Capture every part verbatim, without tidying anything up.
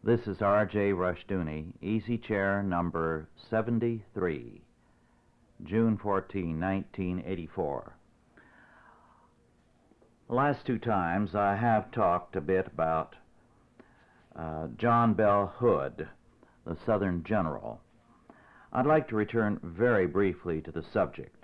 This is R J Rushdoony, Easy Chair number seventy-three, June fourteenth, nineteen eighty-four. The last two times I have talked a bit about uh, John Bell Hood, the Southern general. I'd like to return very briefly to the subject.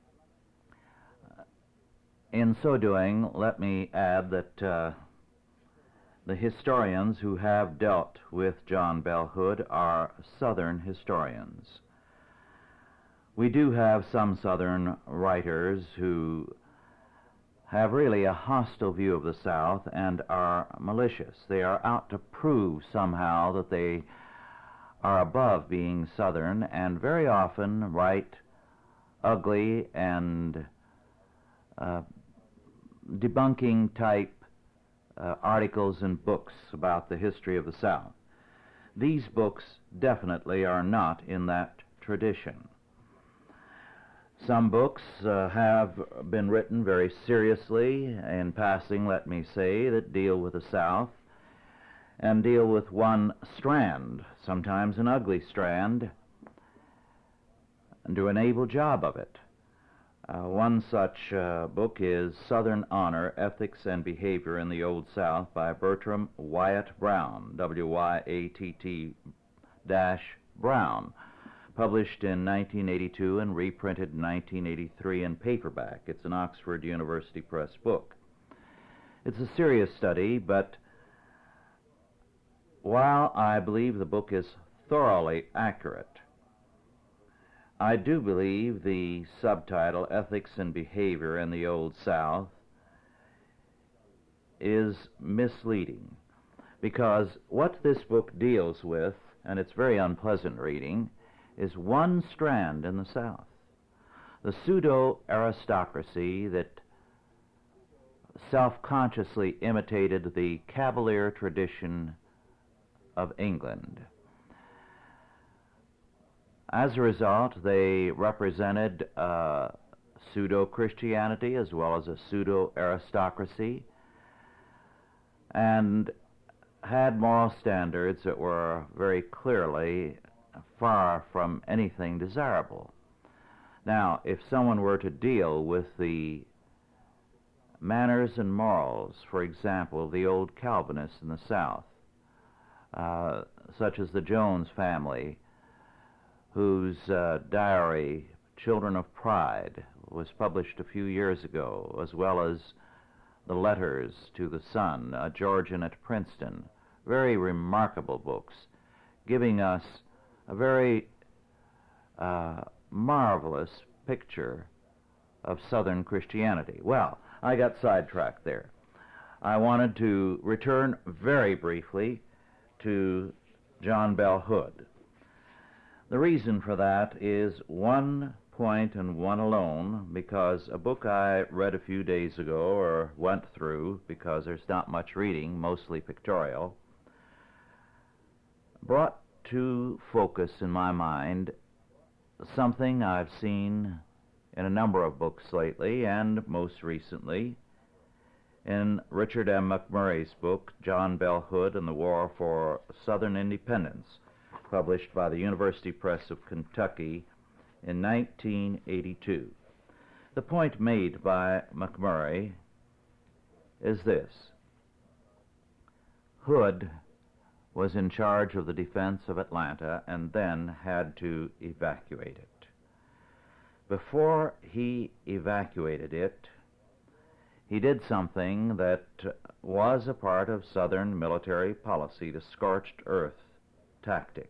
In so doing, let me add that uh, the historians who have dealt with John Bell Hood are Southern historians. We do have some Southern writers who have really a hostile view of the South and are malicious. They are out to prove somehow that they are above being Southern, and very often write ugly and uh, debunking type uh, articles and books about the history of the South. These books definitely are not in that tradition. Some books uh, have been written very seriously, in passing, let me say, that deal with the South and deal with one strand, sometimes an ugly strand, and do an able job of it. Uh, one such uh, book is Southern Honor, Ethics and Behavior in the Old South by Bertram Wyatt Brown, W Y A T T dash Brown, published in nineteen eighty-two and reprinted in nineteen eighty-three in paperback. It's an Oxford University Press book. It's a serious study, but while I believe the book is thoroughly accurate, I do believe the subtitle, Ethics and Behavior in the Old South, is misleading, because what this book deals with, and it's very unpleasant reading, is one strand in the South, the pseudo-aristocracy that self-consciously imitated the Cavalier tradition of England. As a result, they represented uh, pseudo-Christianity as well as a pseudo-aristocracy, and had moral standards that were very clearly far from anything desirable. Now, if someone were to deal with the manners and morals, for example, of the old Calvinists in the South, uh, such as the Jones family, whose uh, diary, Children of Pride, was published a few years ago, as well as the letters to the son, uh, Georgian at Princeton, very remarkable books, giving us a very uh, marvelous picture of Southern Christianity. Well, I got sidetracked there. I wanted to return very briefly to John Bell Hood. The reason for that is one point and one alone, because a book I read a few days ago, or went through, because there's not much reading, mostly pictorial, brought to focus in my mind something I've seen in a number of books lately, and most recently in Richard M. McMurray's book, John Bell Hood and the War for Southern Independence, published by the University Press of Kentucky in nineteen eighty-two. The point made by McMurray is this: Hood was in charge of the defense of Atlanta and then had to evacuate it. Before he evacuated it, he did something that was a part of Southern military policy, the scorched earth tactic.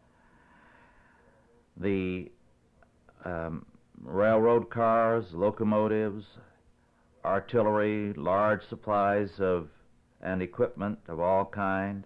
The um, railroad cars, locomotives, artillery, large supplies of and equipment of all kind,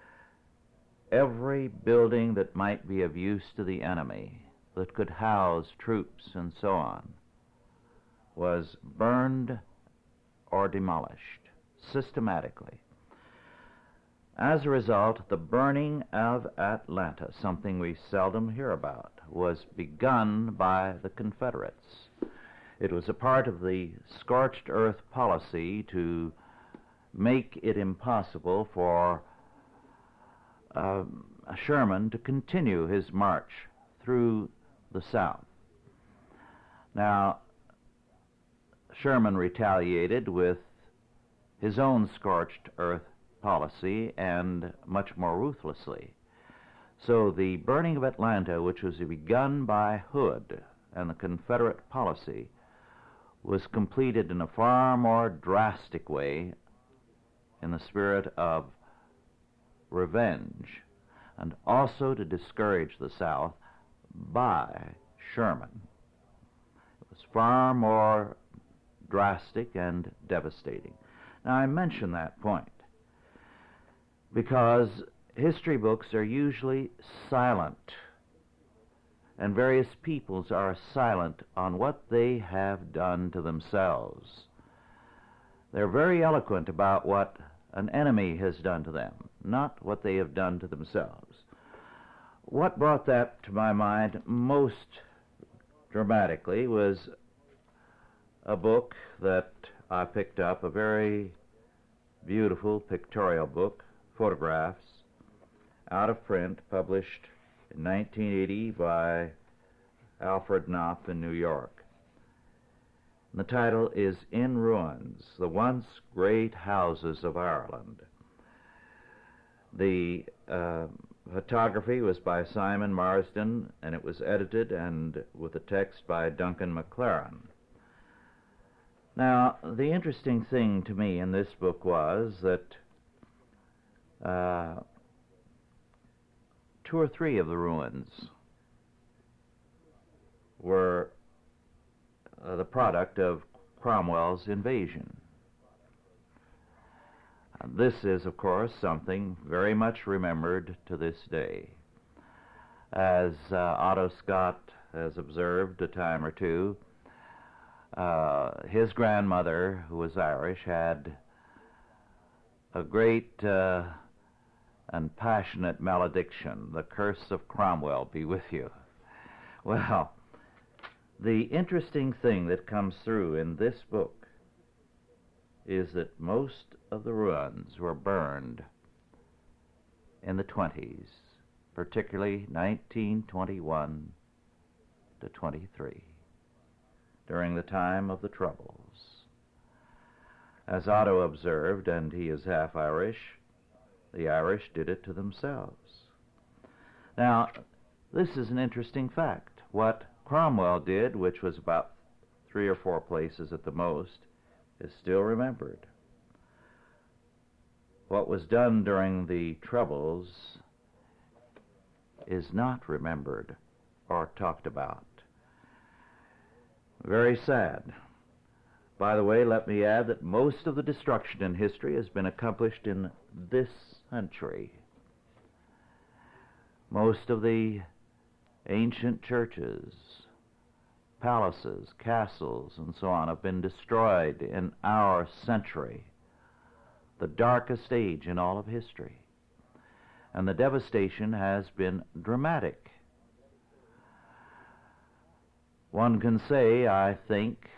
every building that might be of use to the enemy, that could house troops and so on, was burned or demolished systematically. As a result, the burning of Atlanta, something we seldom hear about, was begun by the Confederates. It was a part of the scorched earth policy to make it impossible for uh, Sherman to continue his march through the South. Now, Sherman retaliated with his own scorched earth policy and much more ruthlessly. So the burning of Atlanta, which was begun by Hood and the Confederate policy, was completed in a far more drastic way in the spirit of revenge, and also to discourage the South by Sherman. It was far more drastic and devastating. Now, I mention that point because history books are usually silent, and various peoples are silent on what they have done to themselves. They're very eloquent about what an enemy has done to them, not what they have done to themselves. What brought that to my mind most dramatically was a book that I picked up, a very beautiful pictorial book, photographs, out of print, published in nineteen eighty by Alfred Knopf in New York. And the title is In Ruins, The Once Great Houses of Ireland. The uh, photography was by Simon Marsden, and it was edited and with a text by Duncan McLaren. Now, the interesting thing to me in this book was that uh, two or three of the ruins were uh, the product of Cromwell's invasion. Uh, this is, of course, something very much remembered to this day. As uh, Otto Scott has observed a time or two, uh, his grandmother, who was Irish, had a great uh, and passionate malediction, "The curse of Cromwell be with you." Well, the interesting thing that comes through in this book is that most of the ruins were burned in the twenties, particularly nineteen twenty-one to twenty-three, during the time of the Troubles. As Otto observed, and he is half Irish, the Irish did it to themselves. Now, this is an interesting fact. What Cromwell did, which was about three or four places at the most, is still remembered. What was done during the Troubles is not remembered or talked about. Very sad. By the way, let me add that most of the destruction in history has been accomplished in this century. Most of the ancient churches, palaces, castles, and so on have been destroyed in our century, the darkest age in all of history. And the devastation has been dramatic. One can say, I think,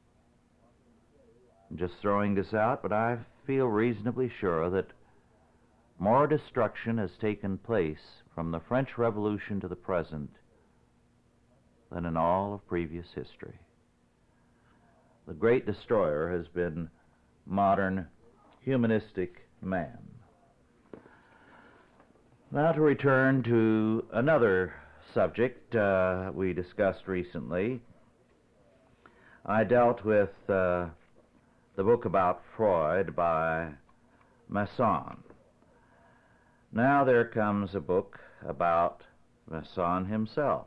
I'm just throwing this out, but I feel reasonably sure that more destruction has taken place from the French Revolution to the present than in all of previous history. The great destroyer has been modern humanistic man. Now to return to another subject uh, we discussed recently. I dealt with uh, the book about Freud by Masson. Now there comes a book about Masson himself.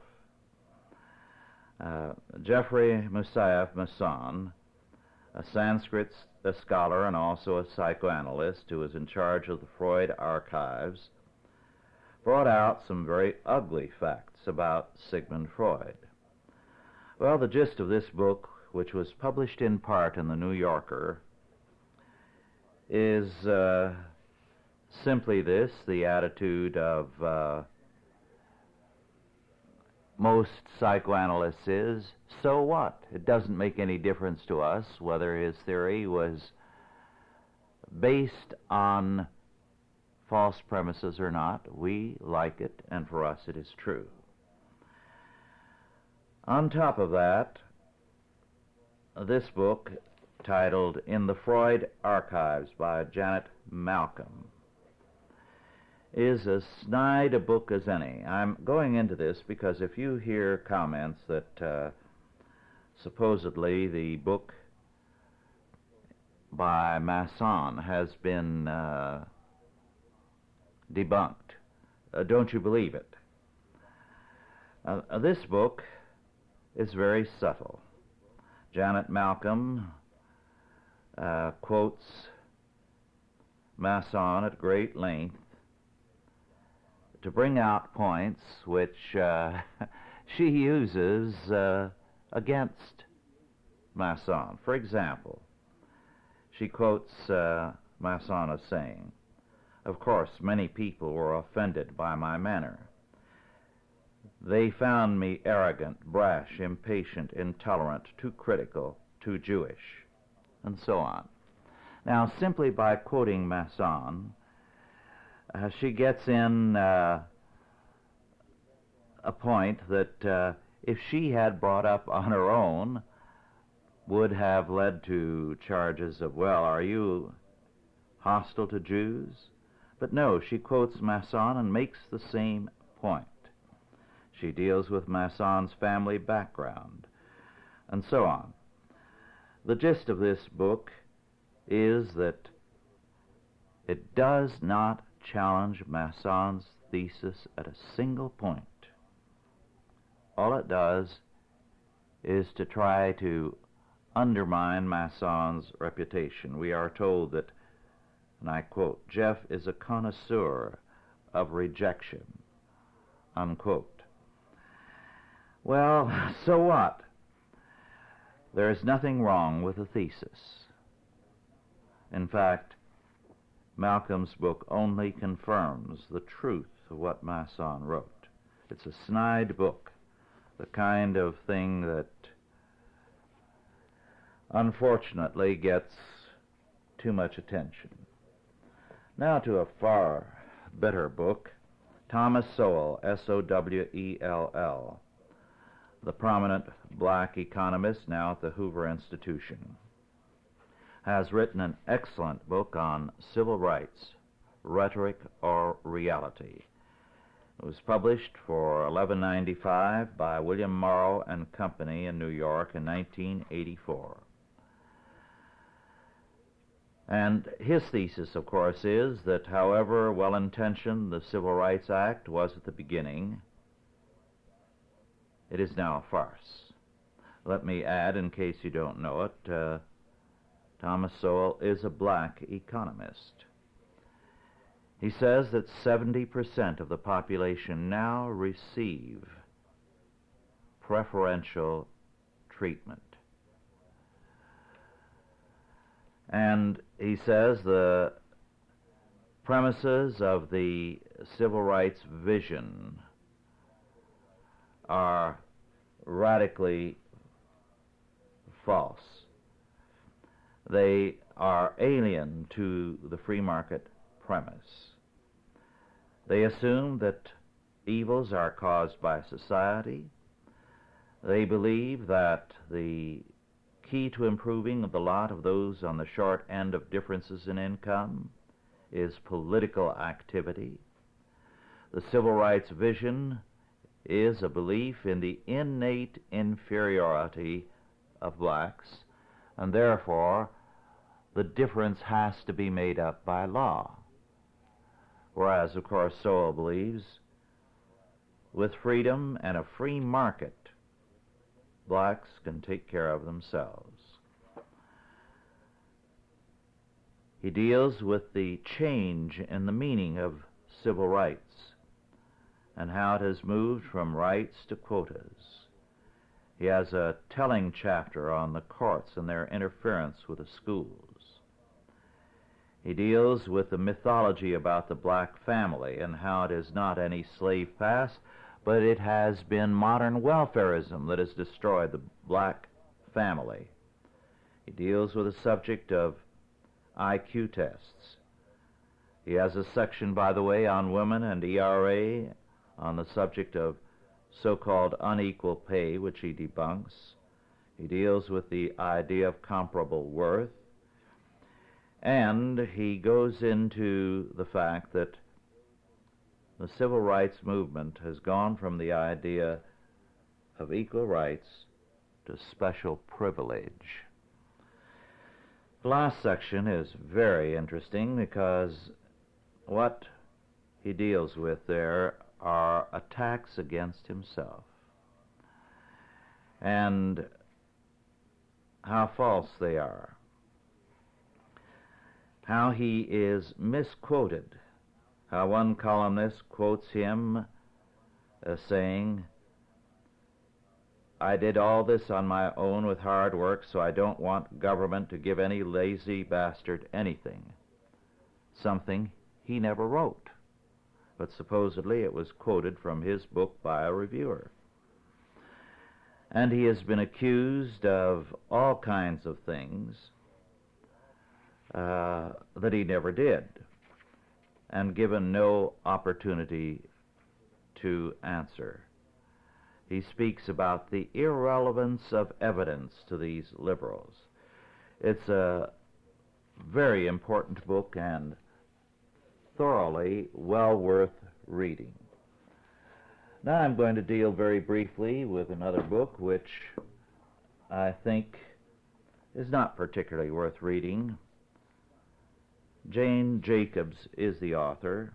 Uh, Geoffrey Moussaieff Masson, a Sanskrit a scholar and also a psychoanalyst who was in charge of the Freud archives, brought out some very ugly facts about Sigmund Freud. Well, the gist of this book, which was published in part in the New Yorker, is uh, simply this: the attitude of uh, most psychoanalysts is, so what? It doesn't make any difference to us whether his theory was based on false premises or not, we like it, and for us it is true. On top of that, this book, titled In the Freud Archives by Janet Malcolm, is as snide a book as any. I'm going into this because if you hear comments that uh, supposedly the book by Masson has been uh, debunked, uh, don't you believe it? Uh, this book is very subtle. Janet Malcolm uh, quotes Masson at great length to bring out points which uh, she uses uh, against Masson. For example, she quotes uh, Masson as saying, "Of course, many people were offended by my manner. They found me arrogant, brash, impatient, intolerant, too critical, too Jewish," and so on. Now, simply by quoting Masson, uh, she gets in uh, a point that uh, if she had brought up on her own would have led to charges of, well, are you hostile to Jews? But no, she quotes Masson and makes the same point. She deals with Masson's family background, and so on. The gist of this book is that it does not challenge Masson's thesis at a single point. All it does is to try to undermine Masson's reputation. We are told that, and I quote, "Jeff is a connoisseur of rejection," unquote. Well, so what? There is nothing wrong with the thesis. In fact, Malcolm's book only confirms the truth of what Masson wrote. It's a snide book, the kind of thing that unfortunately gets too much attention. Now to a far better book, Thomas Sowell, S O W E L L, the prominent black economist now at the Hoover Institution, has written an excellent book on civil rights, Rhetoric or Reality. It was published for eleven ninety-five by William Morrow and Company in New York in nineteen eighty-four. And his thesis, of course, is that however well-intentioned the Civil Rights Act was at the beginning, it is now a farce. Let me add, in case you don't know it, uh, Thomas Sowell is a black economist. He says that seventy percent of the population now receive preferential treatment. And he says the premises of the civil rights vision are radically false. They are alien to the free market premise. They assume that evils are caused by society. They believe that the key to improving the lot of those on the short end of differences in income is political activity. The civil rights vision is a belief in the innate inferiority of blacks, and therefore the difference has to be made up by law. Whereas, of course, Sowell believes with freedom and a free market, blacks can take care of themselves. He deals with the change in the meaning of civil rights and how it has moved from rights to quotas. He has a telling chapter on the courts and their interference with the schools. He deals with the mythology about the black family and how it is not any slave past, but it has been modern welfarism that has destroyed the black family. He deals with the subject of I Q tests He has a section, by the way, on women and E R A, on the subject of so-called unequal pay, which he debunks. He deals with the idea of comparable worth. And he goes into the fact that the civil rights movement has gone from the idea of equal rights to special privilege. The last section is very interesting because what he deals with there are attacks against himself and how false they are, how he is misquoted, how one columnist quotes him as saying, "I did all this on my own with hard work, so I don't want government to give any lazy bastard anything," something he never wrote, but supposedly it was quoted from his book by a reviewer. And he has been accused of all kinds of things uh, that he never did, and given no opportunity to answer. He speaks about the irrelevance of evidence to these liberals. It's a very important book and thoroughly well worth reading. Now I'm going to deal very briefly with another book which I think is not particularly worth reading. Jane Jacobs is the author.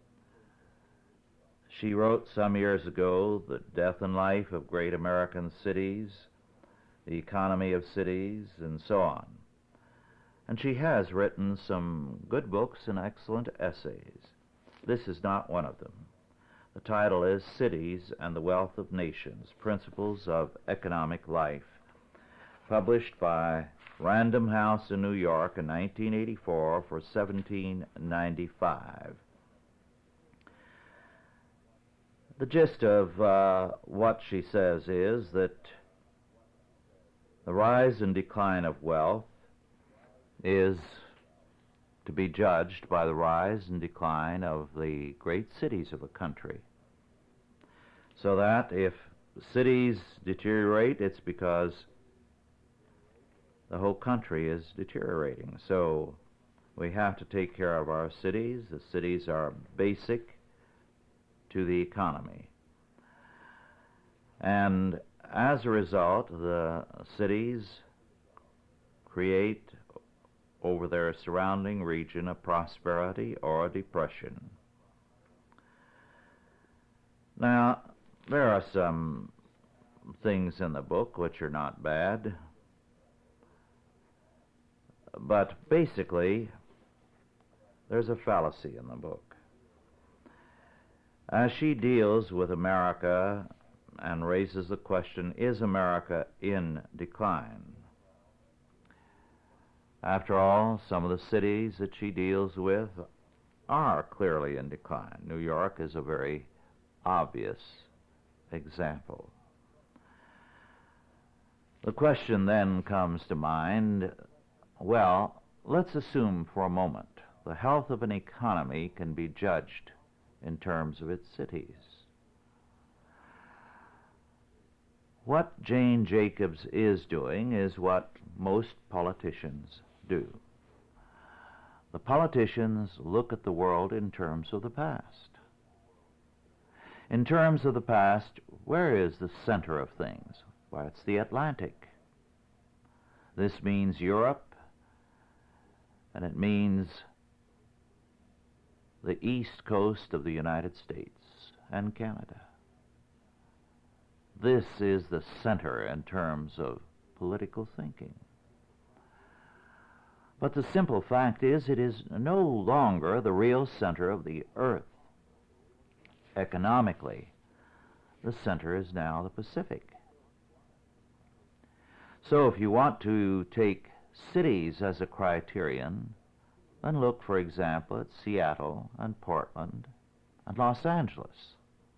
She wrote some years ago The Death and Life of Great American Cities, The Economy of Cities, and so on. And she has written some good books and excellent essays. This is not one of them. The title is Cities and the Wealth of Nations, Principles of Economic Life, published by Random House in New York in nineteen eighty-four for seventeen ninety-five. The gist of uh, what she says is that the rise and decline of wealth is to be judged by the rise and decline of the great cities of a country. So that if cities deteriorate, it's because the whole country is deteriorating. So we have to take care of our cities. The cities are basic to the economy. And as a result, the cities create over their surrounding region a prosperity or a depression. Now, there are some things in the book which are not bad, but basically, there's a fallacy in the book. As she deals with America and raises the question, is America in decline? After all, some of the cities that she deals with are clearly in decline. New York is a very obvious example. The question then comes to mind, well, let's assume for a moment the health of an economy can be judged in terms of its cities. What Jane Jacobs is doing is what most politicians do. The politicians look at the world in terms of the past. In terms of the past, where is the center of things? Well, it's the Atlantic. This means Europe, and it means the east coast of the United States and Canada. This is the center in terms of political thinking. But the simple fact is, it is no longer the real center of the earth. Economically, the center is now the Pacific. So if you want to take cities as a criterion, then look, for example, at Seattle and Portland and Los Angeles.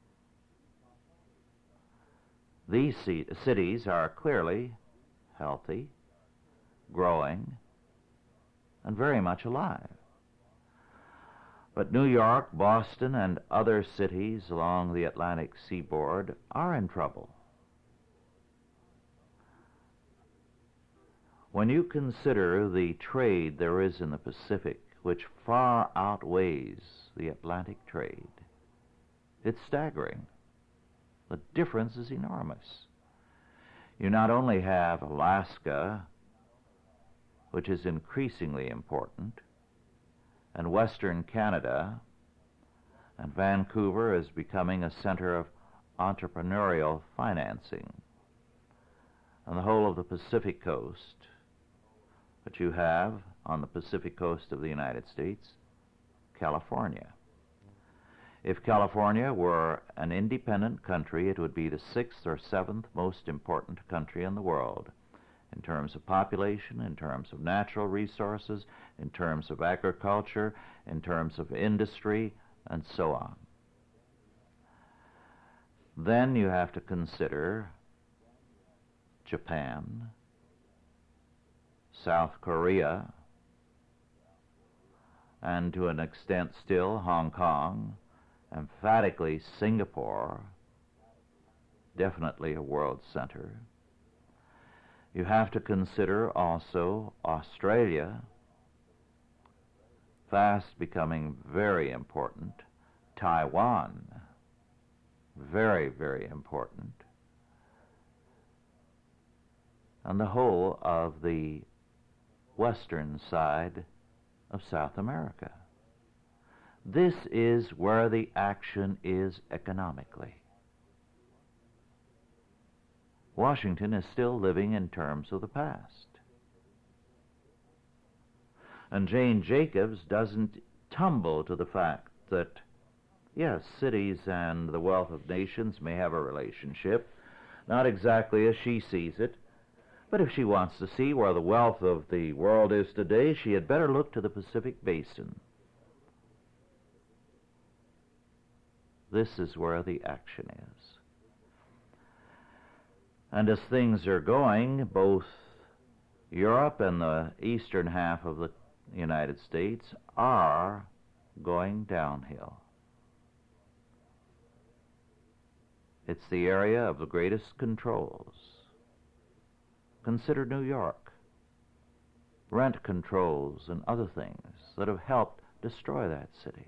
These cities are clearly healthy, growing, and very much alive. But New York, Boston, and other cities along the Atlantic seaboard are in trouble. When you consider the trade there is in the Pacific, which far outweighs the Atlantic trade, it's staggering. The difference is enormous. You not only have Alaska, which is increasingly important, and Western Canada, and Vancouver is becoming a center of entrepreneurial financing, and the whole of the Pacific coast, but you have on the Pacific coast of the United States, California. If California were an independent country, it would be the sixth or seventh most important country in the world in terms of population, in terms of natural resources, in terms of agriculture, in terms of industry, and so on. Then you have to consider Japan, South Korea, and to an extent still Hong Kong, emphatically Singapore, definitely a world center. You have to consider also Australia, fast becoming very important, Taiwan, very, very important, and the whole of the western side of South America. This is where the action is economically. Washington is still living in terms of the past. And Jane Jacobs doesn't tumble to the fact that, yes, cities and the wealth of nations may have a relationship, not exactly as she sees it, but if she wants to see where the wealth of the world is today, she had better look to the Pacific Basin. This is where the action is. And as things are going, both Europe and the eastern half of the United States are going downhill. It's the area of the greatest controls. Consider New York, rent controls and other things that have helped destroy that city.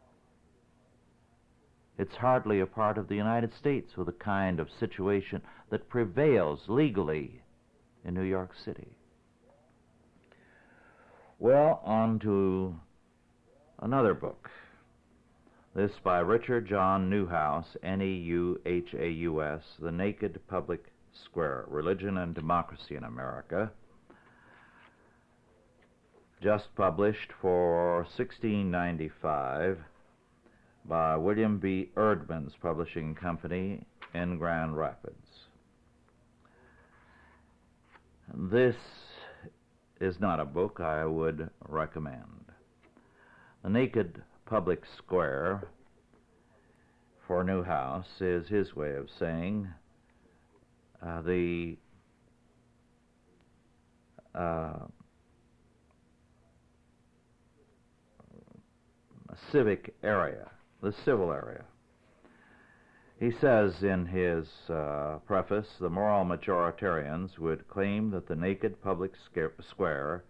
It's hardly a part of the United States with the kind of situation that prevails legally in New York City. Well, on to another book. This by Richard John Neuhaus, N E U H A U S, The Naked Public Square, Religion and Democracy in America, just published for sixteen ninety-five by William B. Erdman's Publishing Company in Grand Rapids. This is not a book I would recommend. The Naked Public Square for Neuhaus is his way of saying uh, the uh, civic area, the civil area. He says in his uh, preface, the moral majoritarians would claim that the naked public square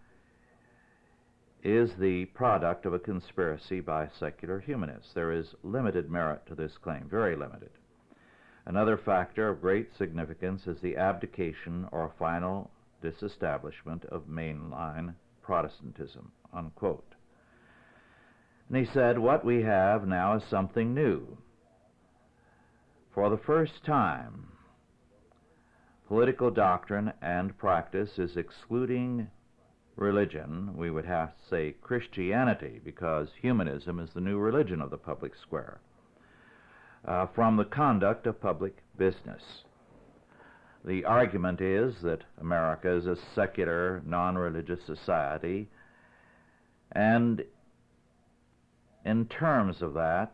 is the product of a conspiracy by secular humanists. There is limited merit to this claim, very limited. Another factor of great significance is the abdication or final disestablishment of mainline Protestantism, unquote. And he said, what we have now is something new. For the first time, political doctrine and practice is excluding religion, we would have to say Christianity, because humanism is the new religion of the public square, uh, from the conduct of public business. The argument is that America is a secular, non-religious society, and in terms of that,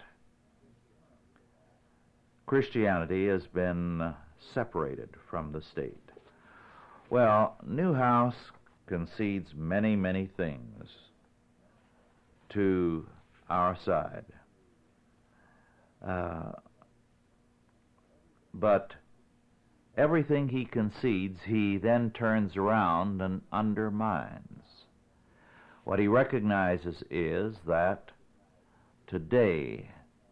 Christianity has been separated from the state. Well, Neuhaus concedes many, many things to our side. Uh, but everything he concedes, he then turns around and undermines. What he recognizes is that today,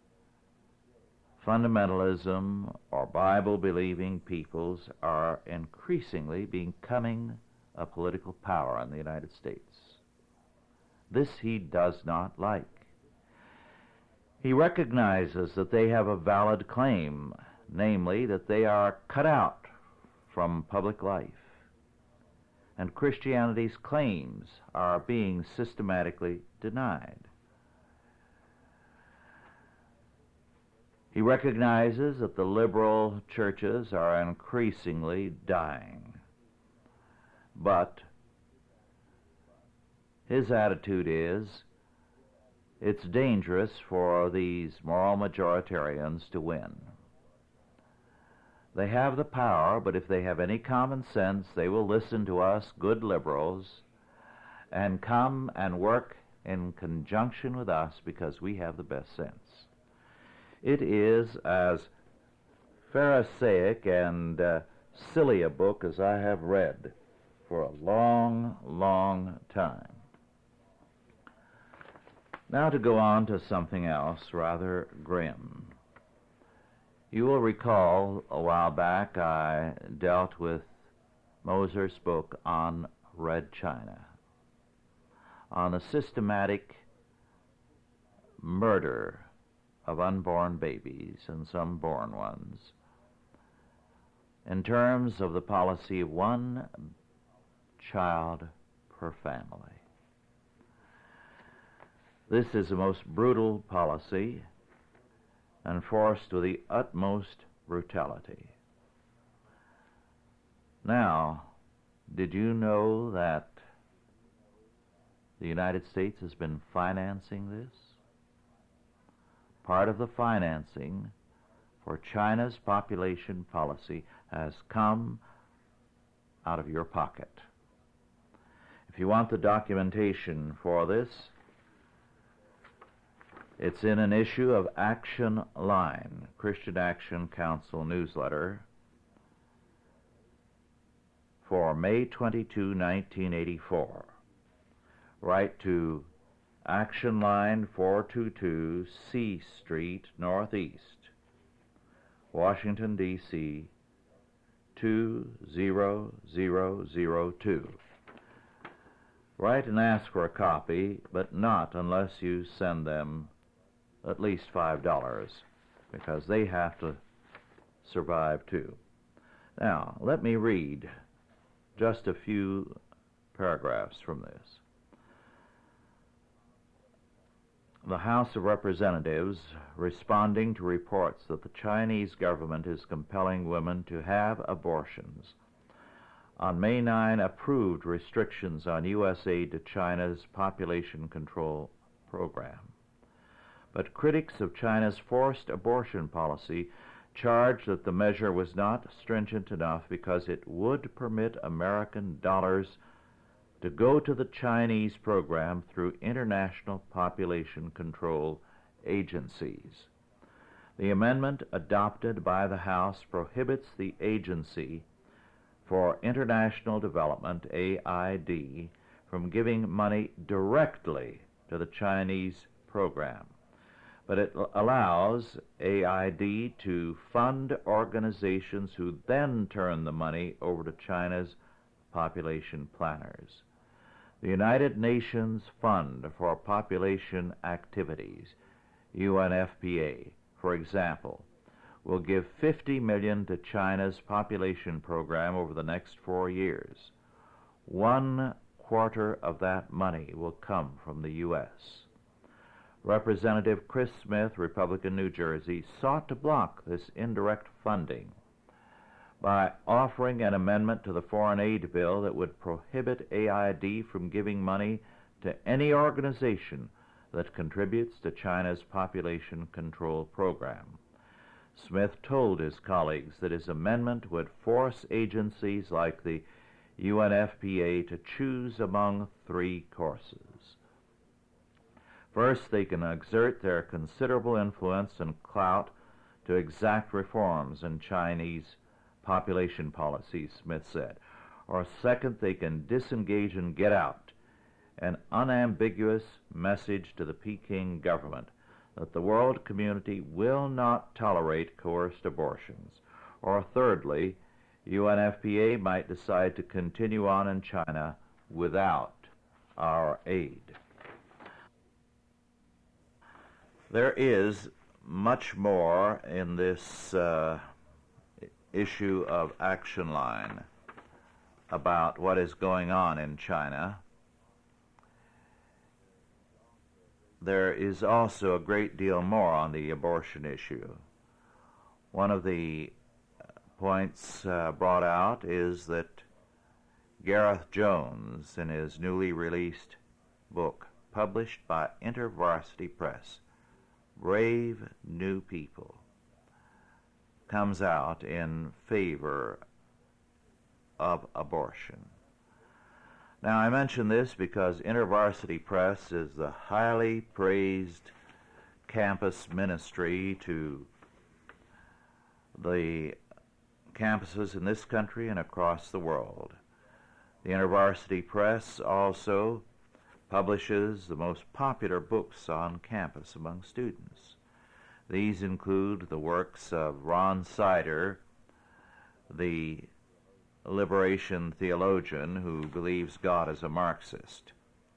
fundamentalism or Bible-believing peoples are increasingly becoming a political power in the United States. This he does not like. He recognizes that they have a valid claim, namely that they are cut out from public life, and Christianity's claims are being systematically denied. He recognizes that the liberal churches are increasingly dying, but his attitude is it's dangerous for these moral majoritarians to win. They have the power, but if they have any common sense, they will listen to us good liberals and come and work in conjunction with us because we have the best sense. It is as Pharisaic and uh, silly a book as I have read for a long, long time. Now to go on to something else rather grim. You will recall a while back I dealt with Moser's book on Red China, on the systematic murder of unborn babies and some born ones, in terms of the policy of one child per family. This is a most brutal policy, enforced with the utmost brutality. Now, did you know that the United States has been financing this? Part of the financing for China's population policy has come out of your pocket. If you want the documentation for this, it's in an issue of Action Line, Christian Action Council newsletter, for May twenty-second, nineteen eighty-four. Write to Action Line, four two two C Street, Northeast, Washington, D C two zero zero zero two. Write and ask for a copy, but not unless you send them at least five dollars, because they have to survive too. Now, let me read just a few paragraphs from this. The House of Representatives, responding to reports that the Chinese government is compelling women to have abortions, on May ninth approved restrictions on U S aid to China's population control program. But critics of China's forced abortion policy charged that the measure was not stringent enough because it would permit American dollars to go to the Chinese program through international population control agencies. The amendment adopted by the House prohibits the Agency for International Development, A I D, from giving money directly to the Chinese program, but it allows A I D to fund organizations who then turn the money over to China's population planners. The United Nations Fund for Population Activities, U N F P A, for example, will give fifty million dollars to China's population program over the next four years. One quarter of that money will come from the U S Representative Chris Smith, Republican, New Jersey, sought to block this indirect funding by offering an amendment to the foreign aid bill that would prohibit A I D from giving money to any organization that contributes to China's population control program. Smith told his colleagues that his amendment would force agencies like the U N F P A to choose among three courses. First, they can exert their considerable influence and clout to exact reforms in Chinese population policies, Smith said. Or second, they can disengage and get out an unambiguous message to the Peking government that the world community will not tolerate coerced abortions. Or thirdly, U N F P A might decide to continue on in China without our aid. There is much more in this uh, issue of Action Line about what is going on in China. There is also a great deal more on the abortion issue. One of the points uh, brought out is that Gareth Jones, in his newly released book, published by InterVarsity Press, Brave New People, comes out in favor of abortion. Now, I mention this because InterVarsity Press is the highly praised campus ministry to the campuses in this country and across the world. The InterVarsity Press also publishes the most popular books on campus among students. These include the works of Ron Sider, the liberation theologian who believes God is a Marxist.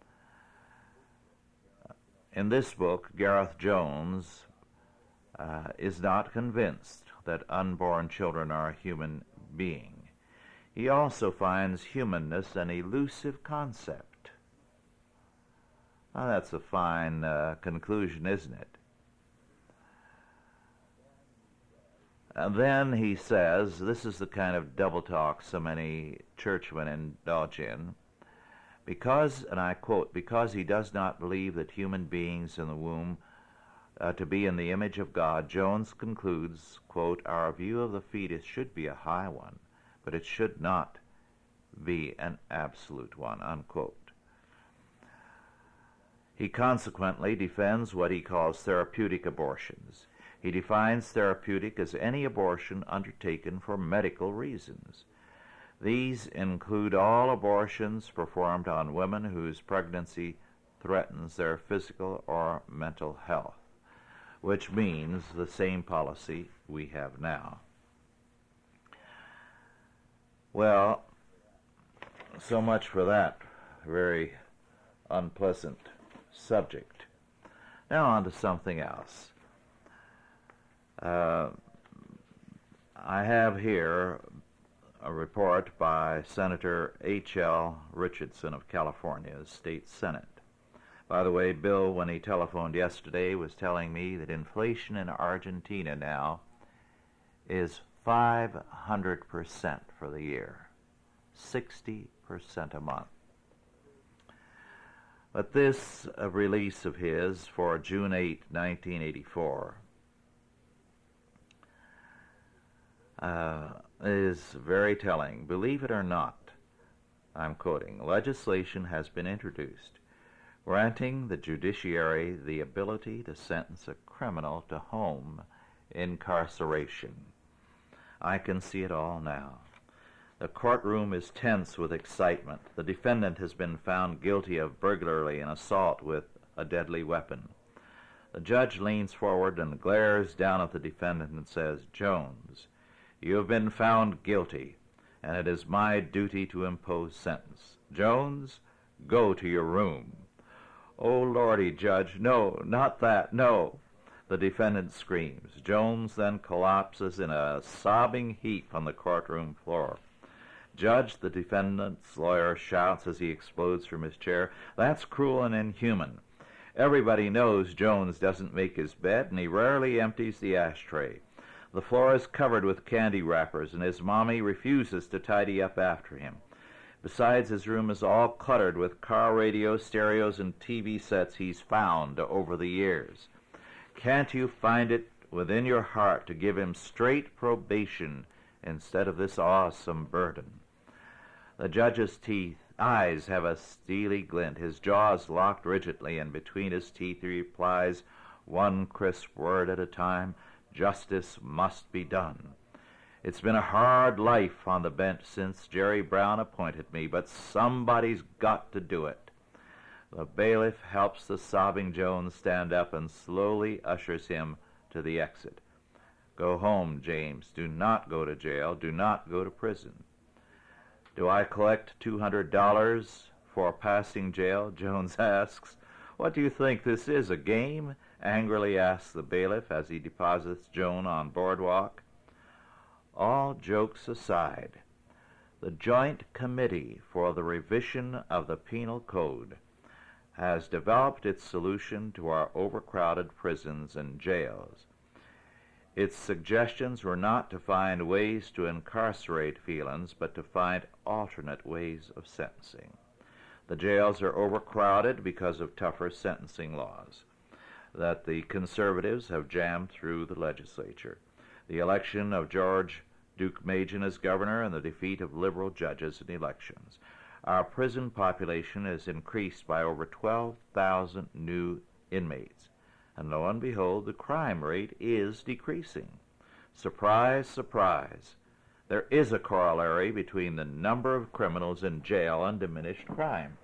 In this book, Gareth Jones uh, is not convinced that unborn children are a human being. He also finds humanness an elusive concept. Now, that's a fine uh, conclusion, isn't it? And then he says, this is the kind of double talk so many churchmen indulge in, because, and I quote, because he does not believe that human beings in the womb uh, to be in the image of God, Jones concludes, quote, our view of the fetus should be a high one, but it should not be an absolute one, unquote. He consequently defends what he calls therapeutic abortions. He defines therapeutic as any abortion undertaken for medical reasons. These include all abortions performed on women whose pregnancy threatens their physical or mental health, which means the same policy we have now. Well, so much for that very unpleasant subject. Now on to something else. Uh, I have here a report by Senator H L Richardson of California's State Senate. By the way, Bill, when he telephoned yesterday, was telling me that inflation in Argentina now is five hundred percent for the year, sixty percent a month. But this uh, release of his for June eighth, nineteen eighty-four, uh, is very telling. Believe it or not, I'm quoting, legislation has been introduced granting the judiciary the ability to sentence a criminal to home incarceration. I can see it all now. The courtroom is tense with excitement. The defendant has been found guilty of burglary and assault with a deadly weapon. The judge leans forward and glares down at the defendant and says, Jones, you have been found guilty, and it is my duty to impose sentence. Jones, go to your room. Oh, Lordy, Judge, no, not that, no. The defendant screams. Jones then collapses in a sobbing heap on the courtroom floor. Judge, the defendant's lawyer shouts as he explodes from his chair, that's cruel and inhuman. Everybody knows Jones doesn't make his bed, and he rarely empties the ashtray. The floor is covered with candy wrappers, and his mommy refuses to tidy up after him. Besides, his room is all cluttered with car radios, stereos, and T V sets he's found over the years. Can't you find it within your heart to give him straight probation instead of this awesome burden? The judge's teeth eyes have a steely glint. His jaws locked rigidly, and between his teeth he replies, one crisp word at a time, justice must be done. It's been a hard life on the bench since Jerry Brown appointed me, but somebody's got to do it. The bailiff helps the sobbing Jones stand up and slowly ushers him to the exit. Go home, James. Do not go to jail. Do not go to prison. Do I collect two hundred dollars for passing jail? Jones asks. What do you think this is, a game? Angrily asks the bailiff as he deposits Joan on boardwalk. All jokes aside, the Joint Committee for the Revision of the Penal Code has developed its solution to our overcrowded prisons and jails. Its suggestions were not to find ways to incarcerate felons, but to find alternate ways of sentencing. The jails are overcrowded because of tougher sentencing laws that the conservatives have jammed through the legislature. The election of George Deukmejian as governor and the defeat of liberal judges in elections. Our prison population has increased by over twelve thousand new inmates. And lo and behold, the crime rate is decreasing. Surprise, surprise. There is a corollary between the number of criminals in jail and diminished crime.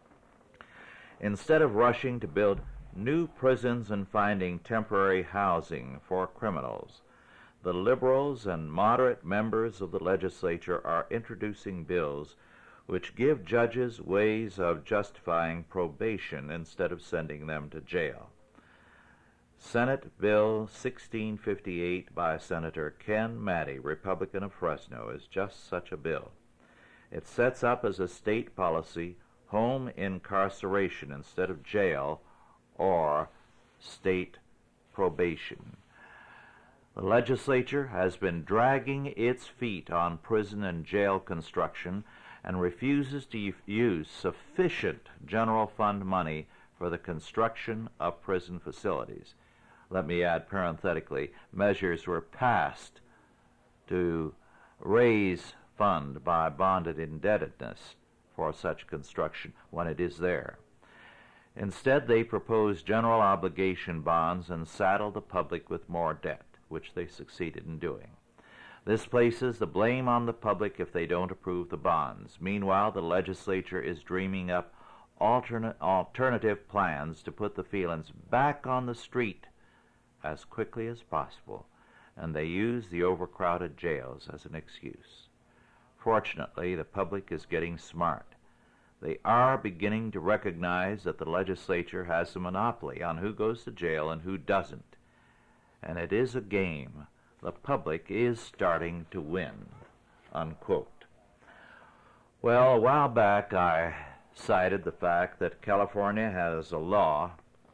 Instead of rushing to build new prisons and finding temporary housing for criminals, the liberals and moderate members of the legislature are introducing bills which give judges ways of justifying probation instead of sending them to jail. Senate Bill sixteen fifty-eight by Senator Ken Maddy, Republican of Fresno, is just such a bill. It sets up as a state policy home incarceration instead of jail or state probation. The legislature has been dragging its feet on prison and jail construction and refuses to use sufficient general fund money for the construction of prison facilities. Let me add parenthetically, measures were passed to raise fund by bonded indebtedness for such construction when it is there. Instead, they propose general obligation bonds and saddle the public with more debt, which they succeeded in doing. This places the blame on the public if they don't approve the bonds. Meanwhile, the legislature is dreaming up alternate, alternative plans to put the felons back on the street as quickly as possible, and they use the overcrowded jails as an excuse. Fortunately, the public is getting smart. They are beginning to recognize that the legislature has a monopoly on who goes to jail and who doesn't. And it is a game the public is starting to win, unquote. Well, a while back I cited the fact that California has a law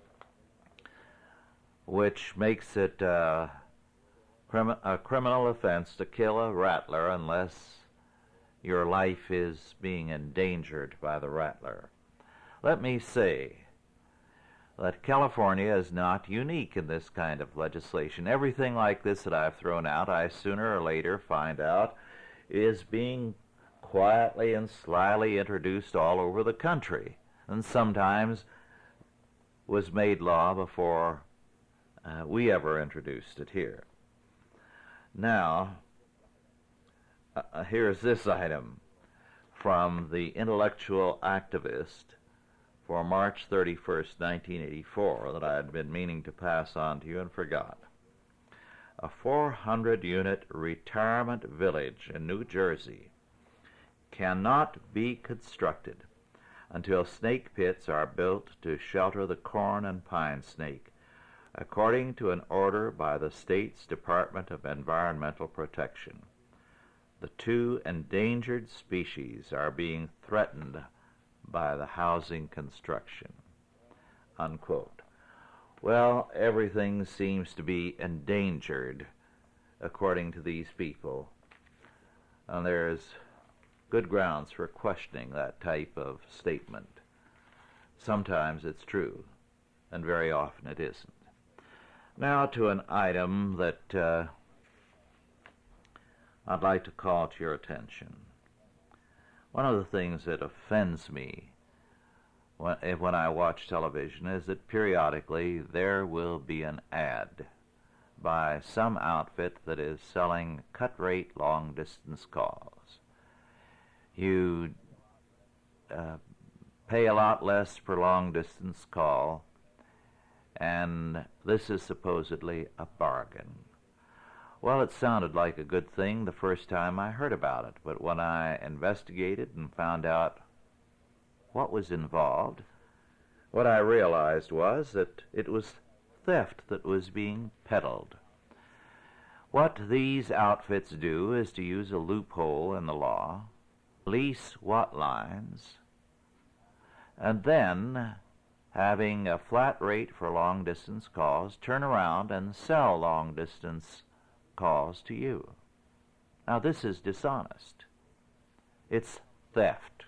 which makes it uh, crim- a criminal offense to kill a rattler unless your life is being endangered by the rattler. Let me say that California is not unique in this kind of legislation. Everything like this that I've thrown out, I sooner or later find out, is being quietly and slyly introduced all over the country, and sometimes was made law before uh, we ever introduced it here. Now, uh, here's this item from the Intellectual Activist for March thirty-first, nineteen eighty-four, that I had been meaning to pass on to you and forgot. A four hundred unit retirement village in New Jersey cannot be constructed until snake pits are built to shelter the corn and pine snake, according to an order by the state's Department of Environmental Protection. The two endangered species are being threatened by the housing construction, unquote. Well, everything seems to be endangered, according to these people, and there's good grounds for questioning that type of statement. Sometimes it's true, and very often it isn't. Now to an item that uh, I'd like to call to your attention. One of the things that offends me when, when I watch television is that periodically there will be an ad by some outfit that is selling cut-rate long-distance calls. You uh, pay a lot less per long-distance call, and this is supposedly a bargain. Well, it sounded like a good thing the first time I heard about it, but when I investigated and found out what was involved, what I realized was that it was theft that was being peddled. What these outfits do is to use a loophole in the law, lease what lines, and then, having a flat rate for long-distance calls, turn around and sell long-distance calls to you. Now, this is dishonest. It's theft.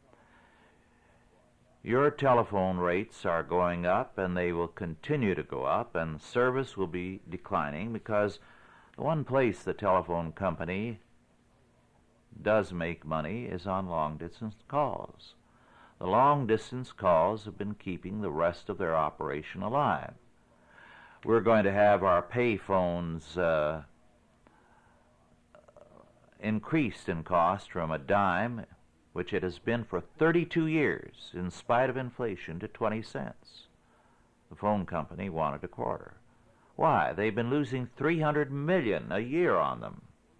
Your telephone rates are going up, and they will continue to go up, and service will be declining, because the one place the telephone company does make money is on long-distance calls. The long-distance calls have been keeping the rest of their operation alive. We're going to have our pay phones uh, increased in cost from a dime, which it has been for thirty-two years, in spite of inflation, to twenty cents. The phone company wanted a quarter. Why? They've been losing three hundred million dollars a year on them.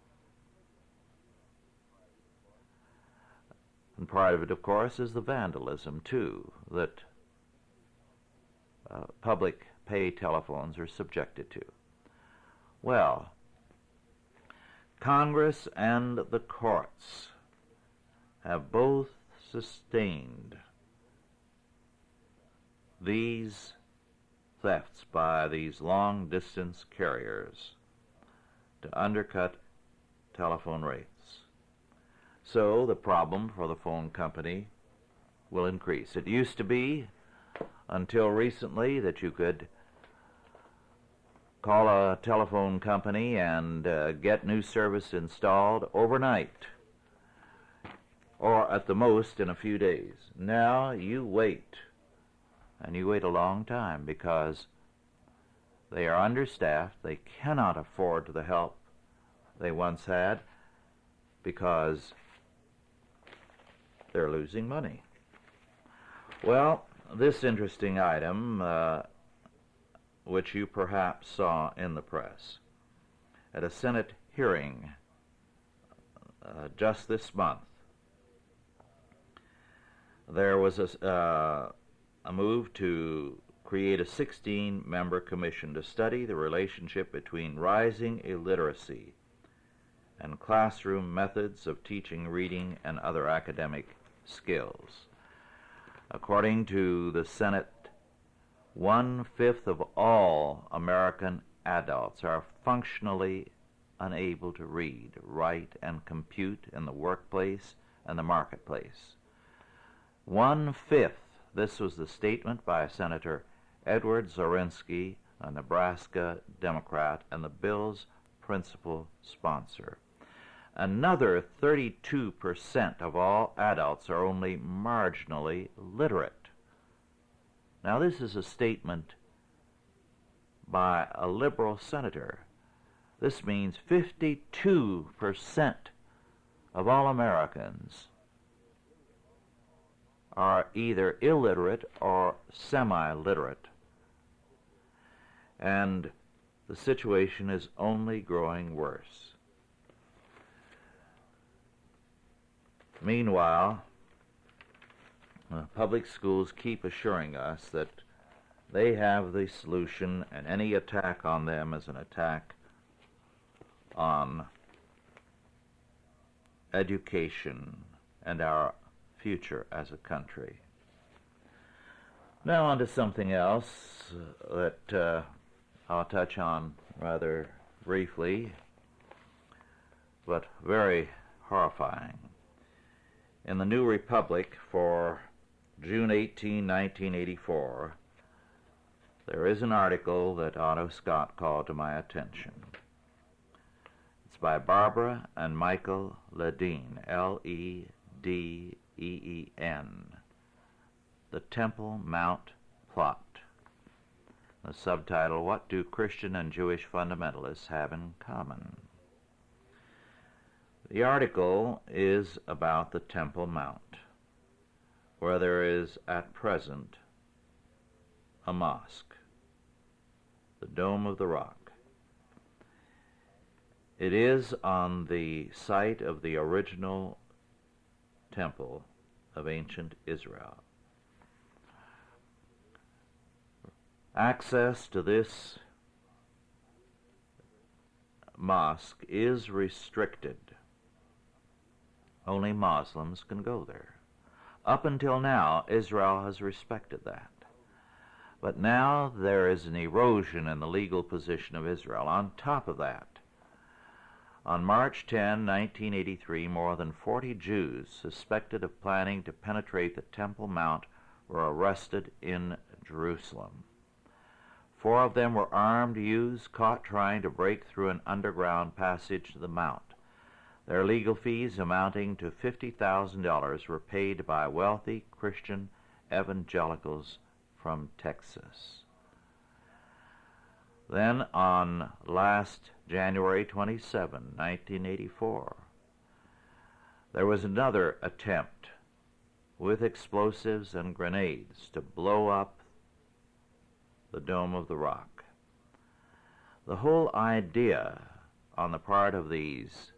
And part of it, of course, is the vandalism, too, that uh, public pay telephones are subjected to. Well, Congress and the courts have both sustained these thefts by these long-distance carriers to undercut telephone rates. So the problem for the phone company will increase. It used to be, until recently, that you could call a telephone company and uh, get new service installed overnight, or at the most in a few days. Now you wait, and you wait a long time, because they are understaffed. They cannot afford the help they once had, because they're losing money. Well, this interesting item, uh, which you perhaps saw in the press, at a Senate hearing uh, just this month, there was a, uh, a move to create a sixteen-member commission to study the relationship between rising illiteracy and classroom methods of teaching reading and other academic skills. According to the Senate, one-fifth of all American adults are functionally unable to read, write, and compute in the workplace and the marketplace. One-fifth. This was the statement by Senator Edward Zorinski, a Nebraska Democrat, and the bill's principal sponsor. Another thirty-two percent of all adults are only marginally literate. Now, this is a statement by a liberal senator. This means fifty-two percent of all Americans are either illiterate or semi-literate. And the situation is only growing worse. Meanwhile, uh, public schools keep assuring us that they have the solution, and any attack on them is an attack on education and our future as a country. Now on to something else that uh, I'll touch on rather briefly, but very horrifying. In the New Republic for June eighteenth, nineteen eighty-four, there is an article that Otto Scott called to my attention. It's by Barbara and Michael Ledeen, L E D E E N, The Temple Mount Plot. The subtitle, What Do Christian and Jewish Fundamentalists Have in Common? The article is about the Temple Mount, where there is at present a mosque, the Dome of the Rock. It is on the site of the original temple of ancient Israel. Access to this mosque is restricted. Only Muslims can go there. Up until now, Israel has respected that. But now there is an erosion in the legal position of Israel. On top of that, on March tenth, nineteen eighty-three, more than forty Jews suspected of planning to penetrate the Temple Mount were arrested in Jerusalem. Four of them were armed youths caught trying to break through an underground passage to the Mount. Their legal fees, amounting to fifty thousand dollars, were paid by wealthy Christian evangelicals from Texas. Then on last January twenty-seventh, nineteen eighty-four, there was another attempt with explosives and grenades to blow up the Dome of the Rock. The whole idea on the part of these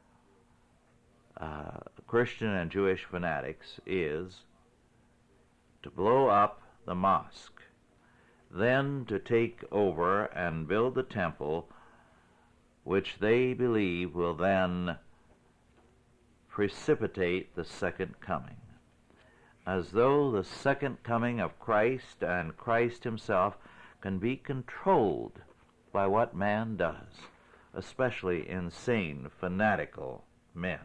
uh, Christian and Jewish fanatics is to blow up the mosque, then to take over and build the temple, which they believe will then precipitate the second coming, as though the second coming of Christ and Christ himself can be controlled by what man does, especially insane, fanatical men.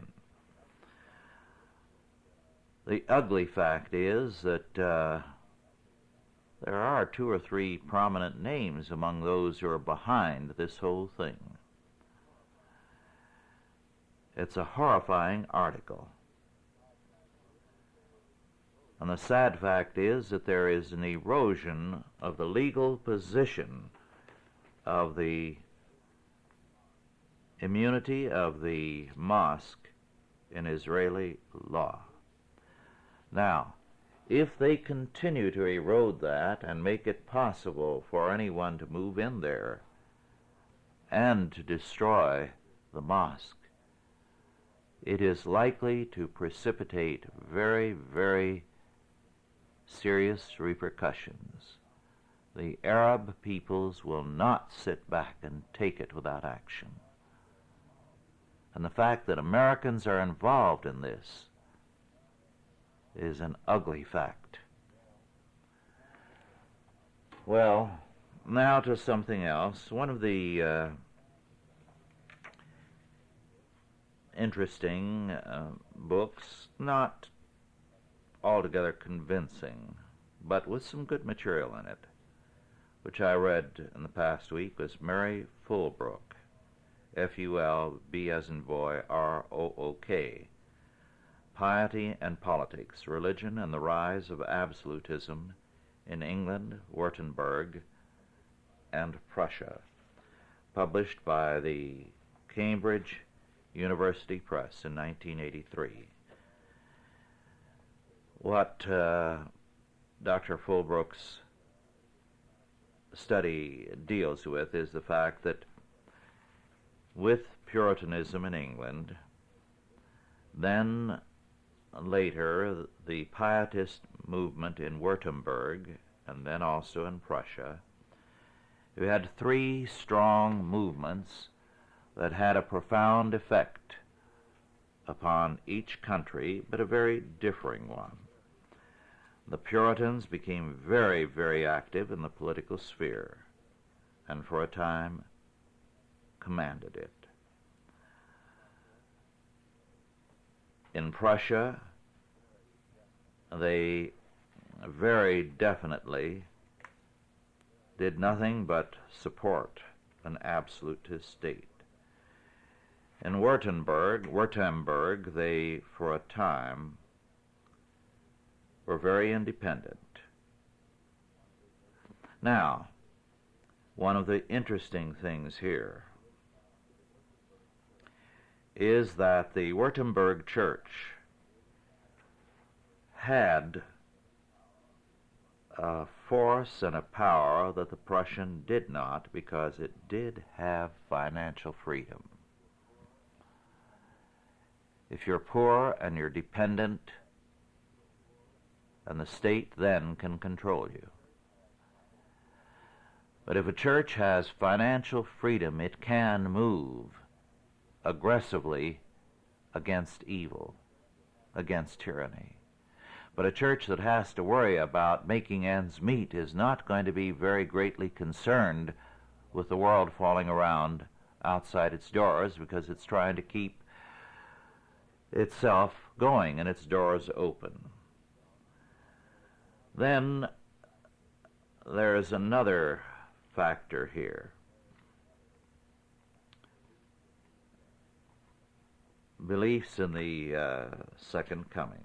The ugly fact is that uh, there are two or three prominent names among those who are behind this whole thing. It's a horrifying article. And the sad fact is that there is an erosion of the legal position of the immunity of the mosque in Israeli law. Now, if they continue to erode that and make it possible for anyone to move in there and to destroy the mosque, it is likely to precipitate very, very serious repercussions. The Arab peoples will not sit back and take it without action. And the fact that Americans are involved in this is an ugly fact. Well, now to something else. One of the uh, interesting uh, books, not altogether convincing, but with some good material in it, which I read in the past week, was Mary Fulbrook, F U L B as in boy, R O O K, Piety and Politics, Religion and the Rise of Absolutism in England, Württemberg, and Prussia, published by the Cambridge University Press in nineteen eighty-three. What uh, Doctor Fulbrook's study deals with is the fact that with Puritanism in England, then later the Pietist movement in Württemberg, and then also in Prussia, we had three strong movements that had a profound effect upon each country, but a very differing one. The Puritans became very, very active in the political sphere, and for a time commanded it. In Prussia, they very definitely did nothing but support an absolutist state. In Württemberg, Württemberg, they, for a time, were very independent. Now, one of the interesting things here is that the Württemberg Church had a force and a power that the Prussian did not, because it did have financial freedom. If you're poor and you're dependent, and the state then can control you. But if a church has financial freedom, it can move aggressively against evil, against tyranny. But a church that has to worry about making ends meet is not going to be very greatly concerned with the world falling around outside its doors, because it's trying to keep itself going and its doors open. Then there's another factor here. Beliefs in the uh, second coming.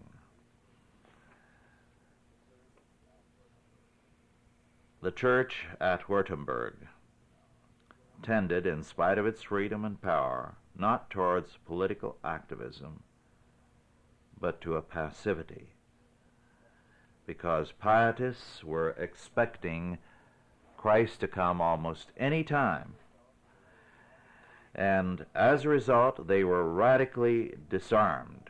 The church at Württemberg tended, in spite of its freedom and power, not towards political activism, but to a passivity, because pietists were expecting Christ to come almost any time. And as a result, they were radically disarmed.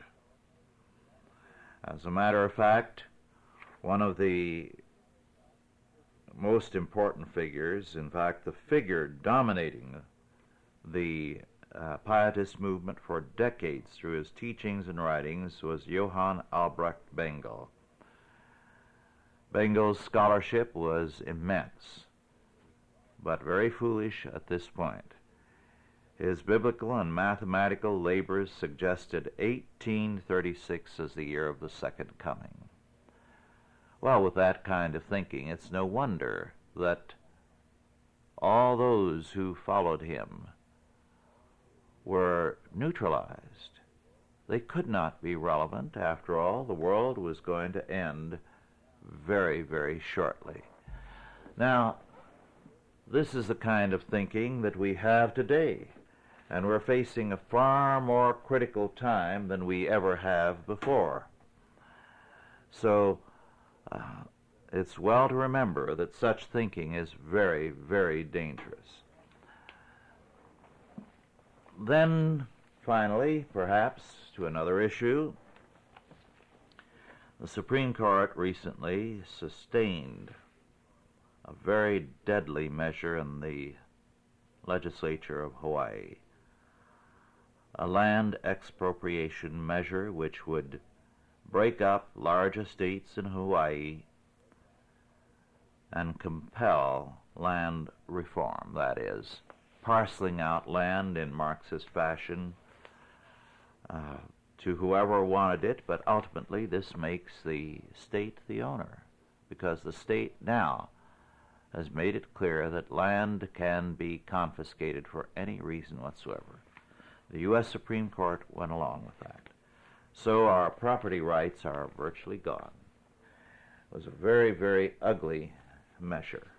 As a matter of fact, one of the most important figures, in fact, the figure dominating the uh, pietist movement for decades through his teachings and writings, was Johann Albrecht Bengel. Bengel's scholarship was immense, but very foolish at this point. His biblical and mathematical labors suggested eighteen thirty-six as the year of the second coming. Well, with that kind of thinking, it's no wonder that all those who followed him were neutralized. They could not be relevant. After all, the world was going to end very, very shortly. Now, this is the kind of thinking that we have today, and we're facing a far more critical time than we ever have before. So, uh, it's well to remember that such thinking is very, very dangerous. Then, finally, perhaps, to another issue, the Supreme Court recently sustained a very deadly measure in the legislature of Hawaii, a land expropriation measure which would break up large estates in Hawaii and compel land reform, that is, parceling out land in Marxist fashion uh, to whoever wanted it, but ultimately this makes the state the owner, because the state now has made it clear that land can be confiscated for any reason whatsoever. The U S Supreme Court went along with that. So our property rights are virtually gone. It was a very, very ugly measure.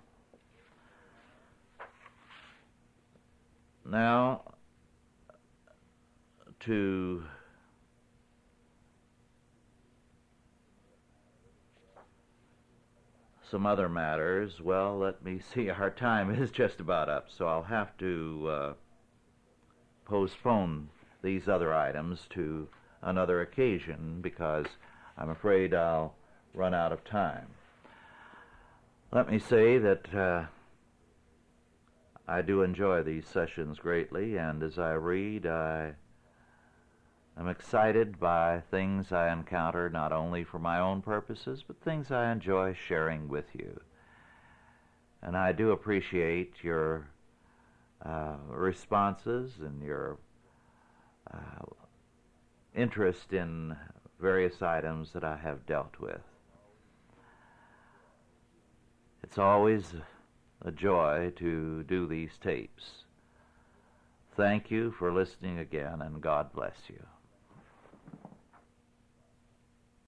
Now, to some other matters, well, let me see, our time is just about up, so I'll have to uh, postpone these other items to another occasion, because I'm afraid I'll run out of time. Let me say that uh, I do enjoy these sessions greatly, and as I read, I am excited by things I encounter, not only for my own purposes, but things I enjoy sharing with you. And I do appreciate your uh, responses and your uh, interest in various items that I have dealt with. It's always a joy to do these tapes. Thank you for listening again, and God bless you.